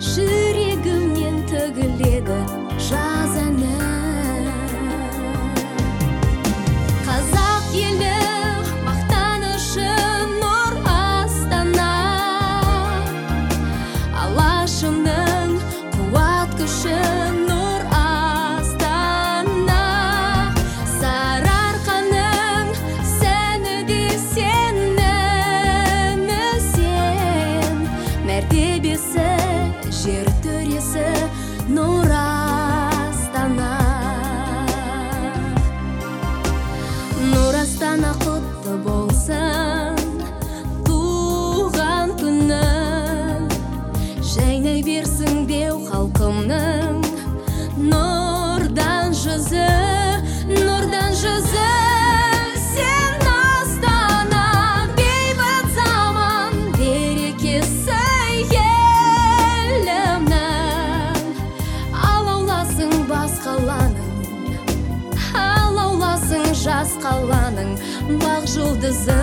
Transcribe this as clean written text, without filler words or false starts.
жүрегімнен төгіледі жаз әні. Қазақ елі мақтанышым нұр Астана, алашымның қуат күші нұр Астана. Сарыарқаның сәні де сенімі сен, мәртебесі жер төресі нұр Астана. Нұр Астана құтты болсын туған күнің, жайнай берсін деу халқымның нұрдан жүзі, нұрдан жүзі. Сен Астана, бейбіт заман берекесі елімнің, алауласын бас қаланың, алауласын жас қаланың бақ жұлдызы.